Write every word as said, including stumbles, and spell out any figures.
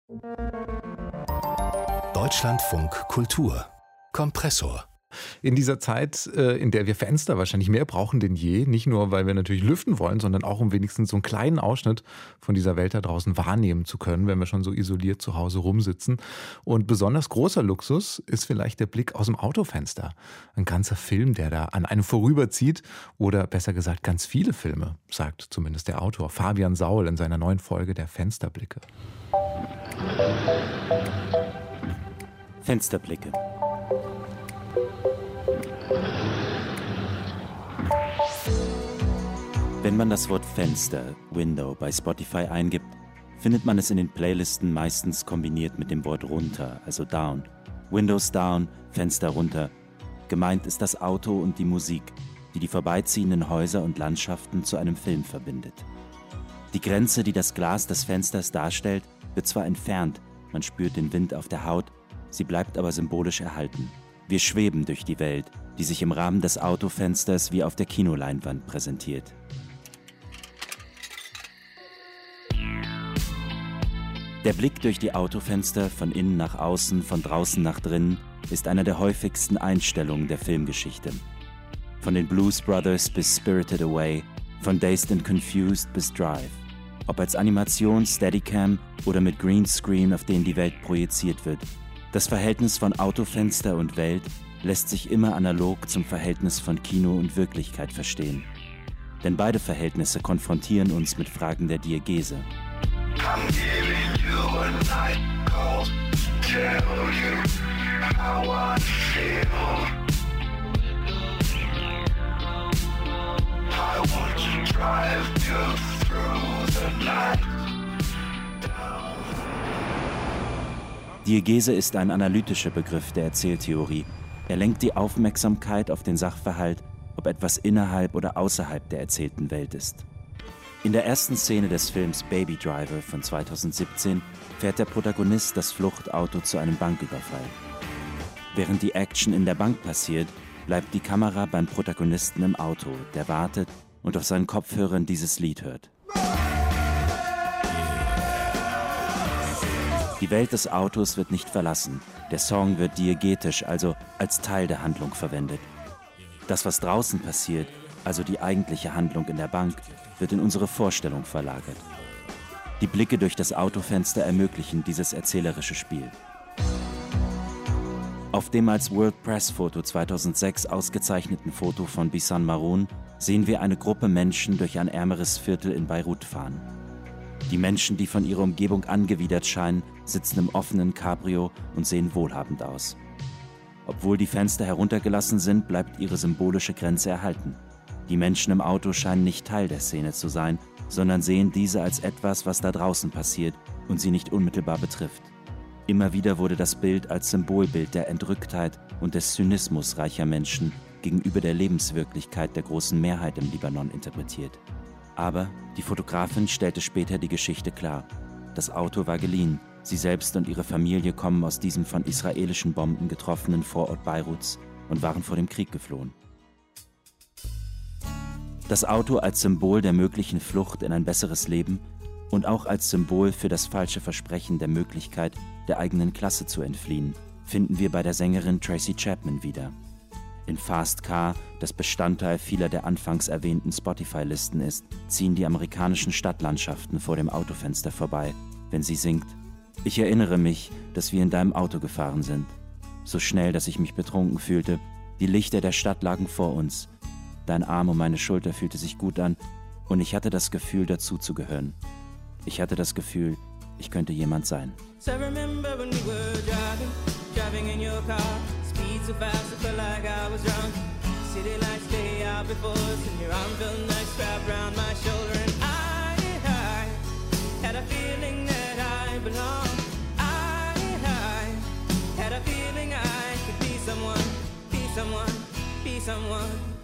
Deutschlandfunk Kultur Kompressor. In dieser Zeit, in der wir Fenster wahrscheinlich mehr brauchen denn je, nicht nur, weil wir natürlich lüften wollen, sondern auch, um wenigstens so einen kleinen Ausschnitt von dieser Welt da draußen wahrnehmen zu können, wenn wir schon so isoliert zu Hause rumsitzen. Und besonders großer Luxus ist vielleicht der Blick aus dem Autofenster. Ein ganzer Film, der da an einem vorüberzieht, oder besser gesagt ganz viele Filme, sagt zumindest der Autor Fabian Saul in seiner neuen Folge der Fensterblicke. Fensterblicke. Wenn man das Wort Fenster, Window, bei Spotify eingibt, findet man es in den Playlisten meistens kombiniert mit dem Wort runter, also down. Windows down, Fenster runter. Gemeint ist das Auto und die Musik, die die vorbeiziehenden Häuser und Landschaften zu einem Film verbindet. Die Grenze, die das Glas des Fensters darstellt, wird zwar entfernt, man spürt den Wind auf der Haut, sie bleibt aber symbolisch erhalten. Wir schweben durch die Welt, die sich im Rahmen des Autofensters wie auf der Kinoleinwand präsentiert. Der Blick durch die Autofenster, von innen nach außen, von draußen nach drinnen, ist einer der häufigsten Einstellungen der Filmgeschichte. Von den Blues Brothers bis Spirited Away, von Dazed and Confused bis Drive. Ob als Animation, Steadicam oder mit Greenscreen, auf den die Welt projiziert wird. Das Verhältnis von Autofenster und Welt lässt sich immer analog zum Verhältnis von Kino und Wirklichkeit verstehen. Denn beide Verhältnisse konfrontieren uns mit Fragen der Diegese. I'm giving you a night call to tell you how I feel. I want to drive you through the night. Diegese ist ein analytischer Begriff der Erzähltheorie. Er lenkt die Aufmerksamkeit auf den Sachverhalt, ob etwas innerhalb oder außerhalb der erzählten Welt ist. In der ersten Szene des Films Baby Driver von zweitausendsiebzehn fährt der Protagonist das Fluchtauto zu einem Banküberfall. Während die Action in der Bank passiert, bleibt die Kamera beim Protagonisten im Auto, der wartet und auf seinen Kopfhörern dieses Lied hört. Die Welt des Autos wird nicht verlassen. Der Song wird diegetisch, also als Teil der Handlung verwendet. Das, was draußen passiert, also die eigentliche Handlung in der Bank, wird in unsere Vorstellung verlagert. Die Blicke durch das Autofenster ermöglichen dieses erzählerische Spiel. Auf dem als World Press Foto zweitausendsechs ausgezeichneten Foto von Bisan Maroun sehen wir eine Gruppe Menschen durch ein ärmeres Viertel in Beirut fahren. Die Menschen, die von ihrer Umgebung angewidert scheinen, sitzen im offenen Cabrio und sehen wohlhabend aus. Obwohl die Fenster heruntergelassen sind, bleibt ihre symbolische Grenze erhalten. Die Menschen im Auto scheinen nicht Teil der Szene zu sein, sondern sehen diese als etwas, was da draußen passiert und sie nicht unmittelbar betrifft. Immer wieder wurde das Bild als Symbolbild der Entrücktheit und des Zynismus reicher Menschen gegenüber der Lebenswirklichkeit der großen Mehrheit im Libanon interpretiert. Aber die Fotografin stellte später die Geschichte klar. Das Auto war geliehen. Sie selbst und ihre Familie kommen aus diesem von israelischen Bomben getroffenen Vorort Beiruts und waren vor dem Krieg geflohen. Das Auto als Symbol der möglichen Flucht in ein besseres Leben und auch als Symbol für das falsche Versprechen der Möglichkeit, der eigenen Klasse zu entfliehen, finden wir bei der Sängerin Tracy Chapman wieder. In Fast Car, das Bestandteil vieler der anfangs erwähnten Spotify-Listen ist, ziehen die amerikanischen Stadtlandschaften vor dem Autofenster vorbei, wenn sie singt: Ich erinnere mich, dass wir in deinem Auto gefahren sind. So schnell, dass ich mich betrunken fühlte. Die Lichter der Stadt lagen vor uns. Dein Arm um meine Schulter fühlte sich gut an und ich hatte das Gefühl, dazuzugehören. Ich hatte das Gefühl, ich könnte jemand sein. So remember when we were driving, driving in your car, speed so fast I felt like I was drunk. City lights stay out before us and your arm felt nice wrapped around my shoulder and I, I had a feeling that I belonged. I, I had a feeling I could be someone, be someone, be someone.